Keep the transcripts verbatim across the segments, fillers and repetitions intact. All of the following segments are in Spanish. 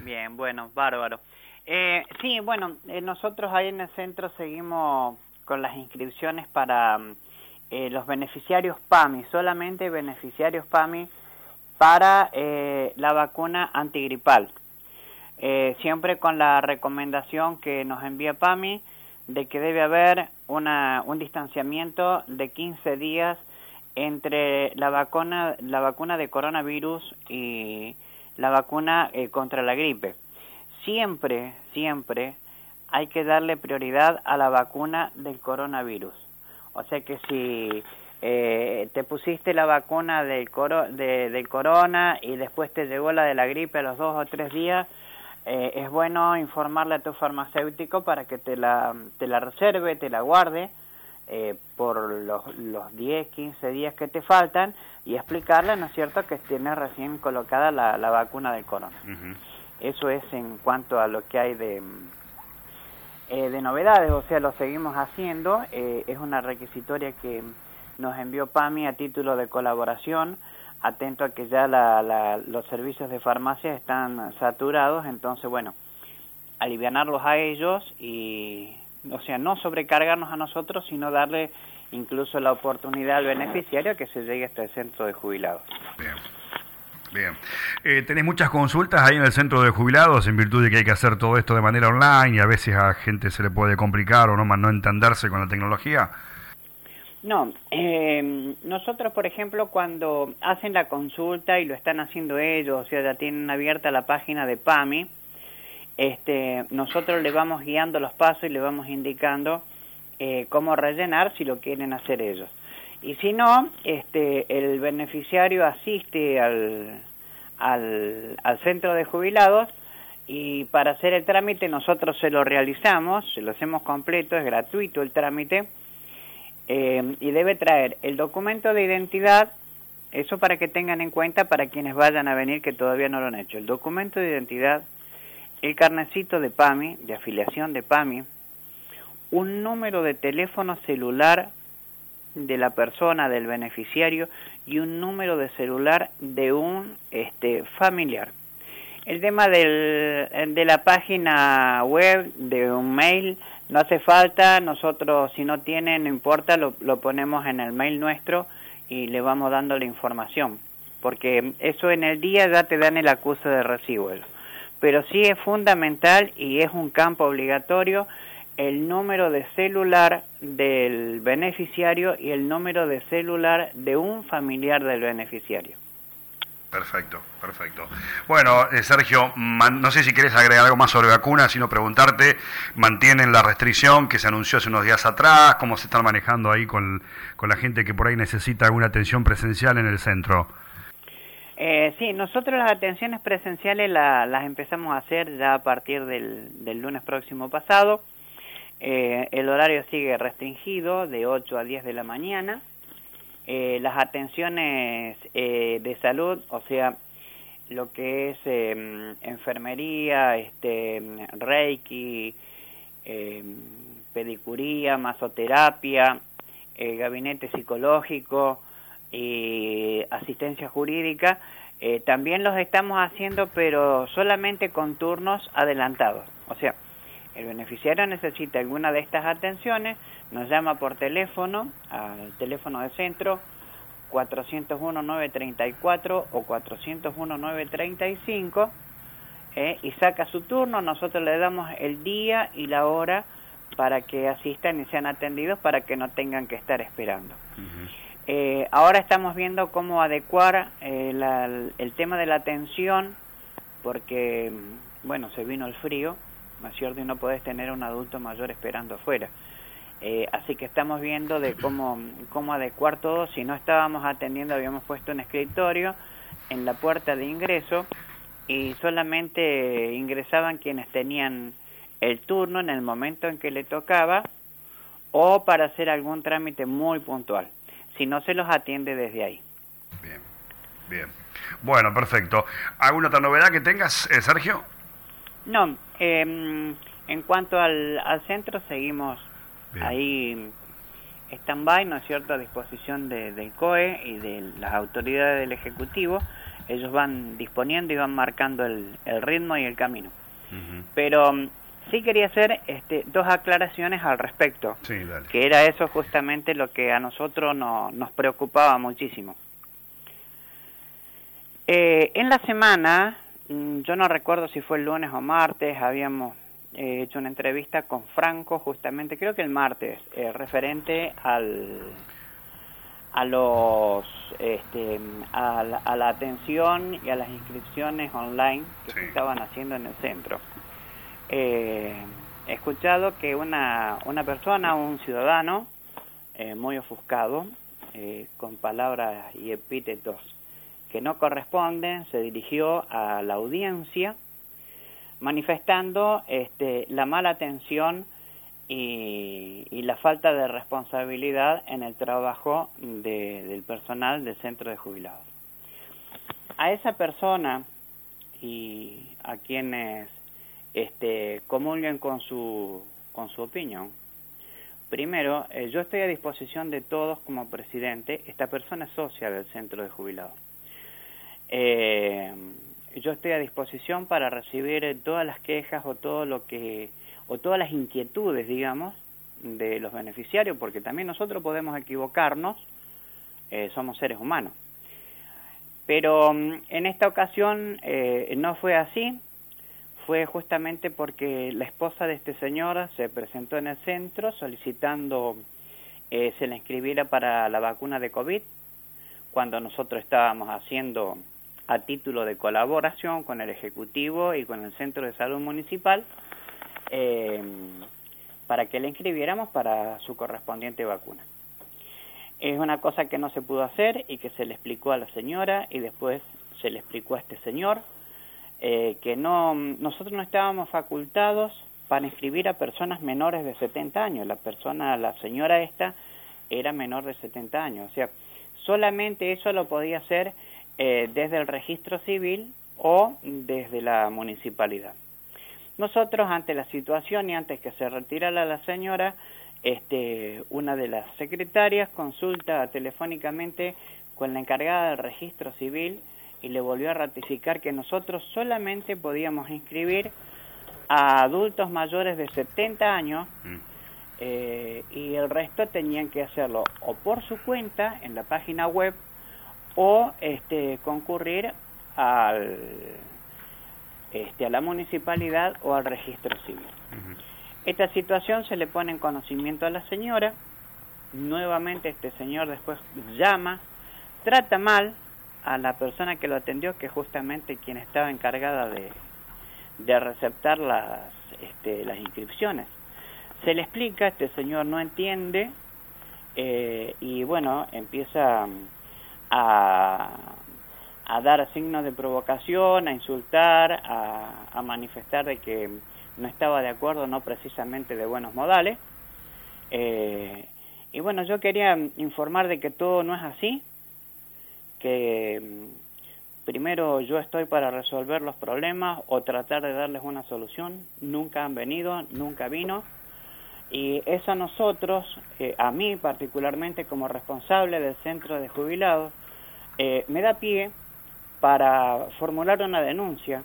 Bien, bueno, bárbaro. Eh, sí, bueno, eh, nosotros ahí en el centro seguimos con las inscripciones para eh, los beneficiarios PAMI, solamente beneficiarios PAMI para eh, la vacuna antigripal. Eh, siempre con la recomendación que nos envía PAMI de que debe haber una, un distanciamiento de quince días entre la vacuna, la vacuna de coronavirus y la vacuna eh, contra la gripe. Siempre, siempre hay que darle prioridad a la vacuna del coronavirus. O sea que si eh, te pusiste la vacuna del, coro, de, del corona y después te llegó la de la gripe a los dos o tres días, eh, es bueno informarle a tu farmacéutico para que te la, te la reserve, te la guarde eh, por los, los diez, quince días que te faltan y explicarle, ¿no es cierto?, que tienes recién colocada la, la vacuna del corona. Uh-huh. Eso es en cuanto a lo que hay de, eh, de novedades, o sea, lo seguimos haciendo, eh, es una requisitoria que nos envió PAMI a título de colaboración, atento a que ya la, la, los servicios de farmacia están saturados, entonces, bueno, alivianarlos a ellos y, o sea, no sobrecargarnos a nosotros, sino darle incluso la oportunidad al beneficiario que se llegue hasta el centro de jubilados. Bien. Bien. Eh, ¿Tenés muchas consultas ahí en el centro de jubilados en virtud de que hay que hacer todo esto de manera online y a veces a gente se le puede complicar o no más no entenderse con la tecnología? No, eh, nosotros, por ejemplo, cuando hacen la consulta y lo están haciendo ellos, o sea, ya tienen abierta la página de PAMI, este, nosotros le vamos guiando los pasos y le vamos indicando eh, cómo rellenar si lo quieren hacer ellos. Y si no, este, el beneficiario asiste al, al, al centro de jubilados y para hacer el trámite nosotros se lo realizamos, se lo hacemos completo, es gratuito el trámite, eh, y debe traer el documento de identidad, eso para que tengan en cuenta para quienes vayan a venir que todavía no lo han hecho, el documento de identidad, el carnecito de PAMI, de afiliación de PAMI, un número de teléfono celular de la persona, del beneficiario, y un número de celular de un este familiar. El tema del, de la página web, de un mail, no hace falta, nosotros si no tiene, no importa, lo, lo ponemos en el mail nuestro y le vamos dando la información, porque eso en el día ya te dan el acuse de recibo. Pero sí es fundamental y es un campo obligatorio el número de celular del beneficiario y el número de celular de un familiar del beneficiario. Perfecto, perfecto. Bueno, eh, Sergio, man, no sé si querés agregar algo más sobre vacunas, sino preguntarte, ¿mantienen la restricción que se anunció hace unos días atrás? ¿Cómo se están manejando ahí con, con la gente que por ahí necesita alguna atención presencial en el centro? Eh, sí, nosotros las atenciones presenciales la, las empezamos a hacer ya a partir del, del lunes próximo pasado. Eh, el horario sigue restringido de ocho a diez de la mañana. Eh, las atenciones eh, de salud, o sea, lo que es eh, enfermería, este, reiki, eh, pedicuría, masoterapia, eh, gabinete psicológico y asistencia jurídica, eh, también los estamos haciendo, pero solamente con turnos adelantados. O sea, el beneficiario necesita alguna de estas atenciones, nos llama por teléfono, al teléfono de centro, cuatrocientos uno, nueve treinta y cuatro o cuatrocientos uno, nueve treinta y cinco, eh, y saca su turno, nosotros le damos el día y la hora para que asistan y sean atendidos para que no tengan que estar esperando. Uh-huh. Eh, ahora estamos viendo cómo adecuar eh, la, el tema de la atención, porque, bueno, se vino el frío, ¿no es cierto? Y no podés tener a un adulto mayor esperando afuera. Eh, así que estamos viendo de cómo, cómo adecuar todo. Si no estábamos atendiendo, habíamos puesto un escritorio en la puerta de ingreso y solamente ingresaban quienes tenían el turno en el momento en que le tocaba o para hacer algún trámite muy puntual. Si no, se los atiende desde ahí. Bien, bien. Bueno, perfecto. ¿Alguna otra novedad que tengas, eh, Sergio? No, eh, en cuanto al, al centro seguimos Bien. ahí stand-by, ¿no es cierto?, a disposición de, del C O E y de las autoridades del Ejecutivo ellos van disponiendo y van marcando el, el ritmo y el camino. Uh-huh. Pero um, sí quería hacer este, dos aclaraciones al respecto, sí, dale. Que era eso justamente lo que a nosotros no, nos preocupaba muchísimo. Eh, en la semana, yo no recuerdo si fue el lunes o martes, habíamos eh, hecho una entrevista con Franco, justamente, creo que el martes, eh, referente al, a los, este, a, la, a la atención y a las inscripciones online que sí. se estaban haciendo en el centro. Eh, he escuchado que una, una persona, un ciudadano, eh, muy ofuscado, eh, con palabras y epítetos que no corresponden, se dirigió a la audiencia manifestando este, la mala atención y, y la falta de responsabilidad en el trabajo de, del personal del centro de jubilados. A esa persona y a quienes este, comulguen con su, con su opinión, primero, eh, yo estoy a disposición de todos como presidente. Esta persona es socia del centro de jubilados. Eh, yo estoy a disposición para recibir todas las quejas o todo lo que o todas las inquietudes, digamos, de los beneficiarios, porque también nosotros podemos equivocarnos, eh, somos seres humanos. Pero en esta ocasión eh, no fue así, fue justamente porque la esposa de este señor se presentó en el centro solicitando eh, se la inscribiera para la vacuna de COVID, cuando nosotros estábamos haciendo a título de colaboración con el Ejecutivo y con el Centro de Salud Municipal, eh, para que le inscribiéramos para su correspondiente vacuna. Es una cosa que no se pudo hacer y que se le explicó a la señora y después se le explicó a este señor, eh, que no nosotros no estábamos facultados para inscribir a personas menores de setenta años. La persona, la señora esta, era menor de setenta años, o sea, solamente eso lo podía hacer eh, desde el registro civil o desde la municipalidad. Nosotros, ante la situación y antes que se retirara la señora, este, una de las secretarias consulta telefónicamente con la encargada del registro civil y le volvió a ratificar que nosotros solamente podíamos inscribir a adultos mayores de setenta años, mm. eh, y el resto tenían que hacerlo o por su cuenta en la página web o este, concurrir al, este, a la municipalidad o al registro civil. Uh-huh. Esta situación se le pone en conocimiento a la señora. Nuevamente este señor después llama, trata mal a la persona que lo atendió, que es justamente quien estaba encargada de, de receptar las, este, las inscripciones. Se le explica, este señor no entiende, eh, y bueno, empieza a, a dar signos de provocación, a insultar, a, a manifestar de que no estaba de acuerdo, no precisamente de buenos modales. Eh, y bueno, yo quería informar de que todo no es así, que primero yo estoy para resolver los problemas o tratar de darles una solución. Nunca han venido, nunca vino. Y eso a nosotros, eh, a mí particularmente como responsable del centro de jubilados, eh, me da pie para formular una denuncia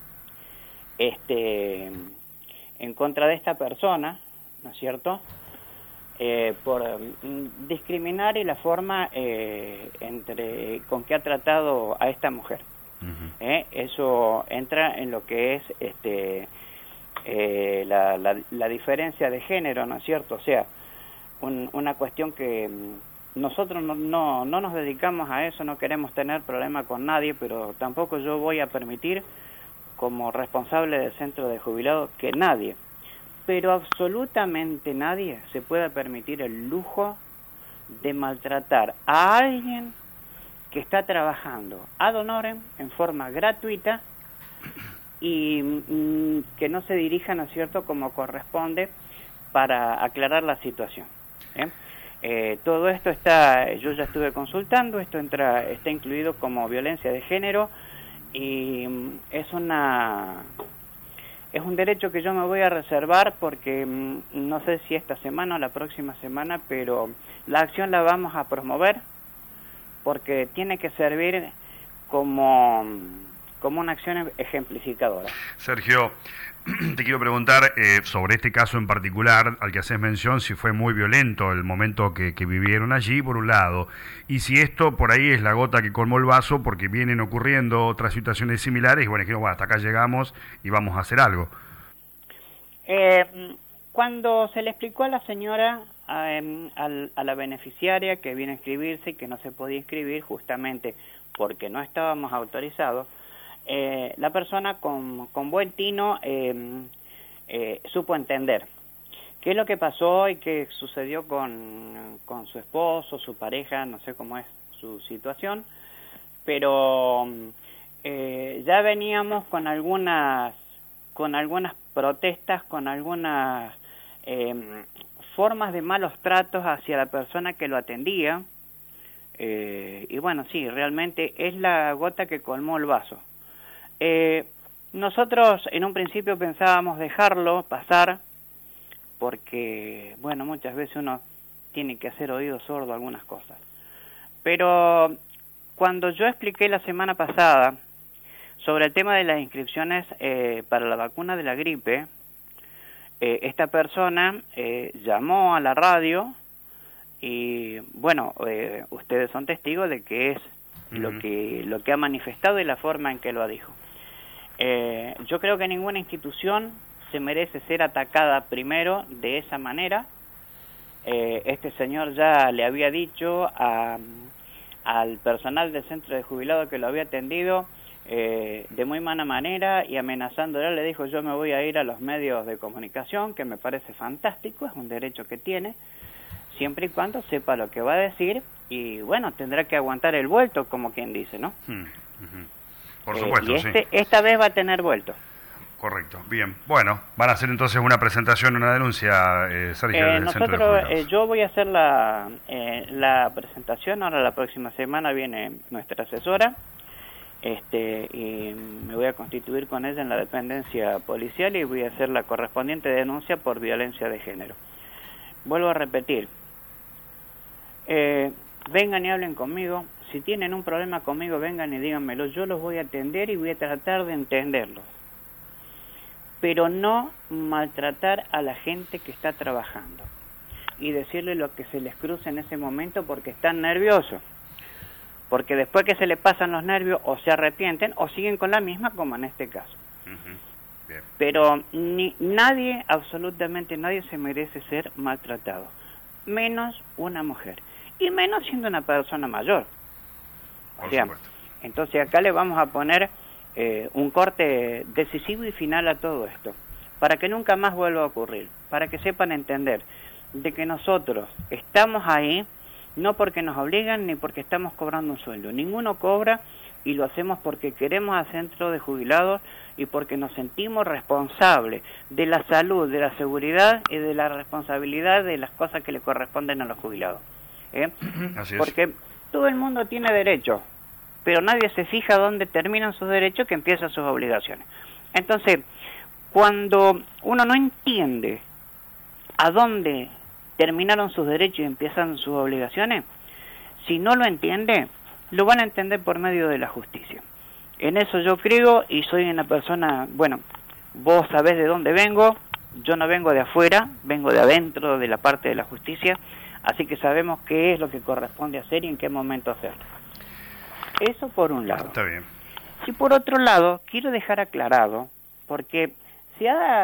este, en contra de esta persona, ¿no es cierto?, eh, por mm, discriminar y la forma eh, entre con que ha tratado a esta mujer. Uh-huh. ¿Eh? Eso entra en lo que es este eh, la, la, la diferencia de género, ¿no es cierto? O sea, un, una cuestión que nosotros no, no, no nos dedicamos a eso, no queremos tener problema con nadie, pero tampoco yo voy a permitir, como responsable del centro de jubilados, que nadie, pero absolutamente nadie, se pueda permitir el lujo de maltratar a alguien que está trabajando ad honorem, en forma gratuita, y mm, que no se dirija, ¿no es cierto?, como corresponde para aclarar la situación. ¿eh? Eh, todo esto está, yo ya estuve consultando, esto entra, está incluido como violencia de género y mm, es una es un derecho que yo me voy a reservar porque mm, no sé si esta semana o la próxima semana, pero la acción la vamos a promover porque tiene que servir como, como una acción ejemplificadora. Sergio, te quiero preguntar eh, sobre este caso en particular al que haces mención, si fue muy violento el momento que, que vivieron allí, por un lado, y si esto por ahí es la gota que colmó el vaso, porque vienen ocurriendo otras situaciones similares, y bueno, dijimos, bueno, hasta acá llegamos y vamos a hacer algo. Eh, cuando se le explicó a la señora, a, a, a la beneficiaria que viene a inscribirse, que no se podía inscribir justamente porque no estábamos autorizados, Eh, la persona con, con buen tino eh, eh, supo entender qué es lo que pasó y qué sucedió con, con su esposo, su pareja, no sé cómo es su situación, pero eh, ya veníamos con algunas con algunas protestas, con algunas eh, formas de malos tratos hacia la persona que lo atendía, eh, y bueno, sí, realmente es la gota que colmó el vaso. Eh, nosotros en un principio pensábamos dejarlo pasar porque, bueno, muchas veces uno tiene que hacer oído sordo a algunas cosas. Pero cuando yo expliqué la semana pasada sobre el tema de las inscripciones eh, para la vacuna de la gripe, eh, esta persona eh, llamó a la radio y, bueno, eh, ustedes son testigos de que es uh-huh. lo que lo que ha manifestado y la forma en que lo dijo. Eh, yo creo que ninguna institución se merece ser atacada primero de esa manera. Eh, este señor ya le había dicho a, al personal del centro de jubilados que lo había atendido eh, de muy mala manera y amenazándole, le dijo: yo me voy a ir a los medios de comunicación, que me parece fantástico, es un derecho que tiene, siempre y cuando sepa lo que va a decir, y bueno, tendrá que aguantar el vuelto, como quien dice, ¿no? Hmm, uh-huh. Por supuesto, eh, y este, sí. Esta vez va a tener vuelto. Correcto, bien. Bueno, van a hacer entonces una presentación, una denuncia, eh, Sergio, eh, del nosotros, Centro de Jubilados. Eh, yo voy a hacer la, eh, la presentación, ahora la próxima semana viene nuestra asesora, este, y me voy a constituir con ella en la dependencia policial y voy a hacer la correspondiente denuncia por violencia de género. Vuelvo a repetir, eh, vengan y hablen conmigo. Si tienen un problema conmigo, vengan y díganmelo. Yo los voy a atender y voy a tratar de entenderlos. Pero no maltratar a la gente que está trabajando. Y decirle lo que se les cruce en ese momento porque están nerviosos. Porque después que se les pasan los nervios, o se arrepienten, o siguen con la misma, como en este caso. Uh-huh. Bien. Pero ni, nadie, absolutamente nadie, se merece ser maltratado. Menos una mujer. Y menos siendo una persona mayor. O sea, entonces acá le vamos a poner eh, un corte decisivo y final a todo esto, para que nunca más vuelva a ocurrir, para que sepan entender de que nosotros estamos ahí no porque nos obligan ni porque estamos cobrando un sueldo. Ninguno cobra y lo hacemos porque queremos al centro de jubilados y porque nos sentimos responsables de la salud, de la seguridad y de la responsabilidad de las cosas que le corresponden a los jubilados. ¿eh? Así es. Porque todo el mundo tiene derechos, pero nadie se fija dónde terminan sus derechos, que empiezan sus obligaciones. Entonces, cuando uno no entiende a dónde terminaron sus derechos y empiezan sus obligaciones, si no lo entiende, lo van a entender por medio de la justicia. En eso yo creo y soy una persona, bueno, vos sabés de dónde vengo, yo no vengo de afuera, vengo de adentro, de la parte de la justicia, así que sabemos qué es lo que corresponde hacer y en qué momento hacerlo. Eso por un lado. Está bien. Y por otro lado, quiero dejar aclarado, porque se ha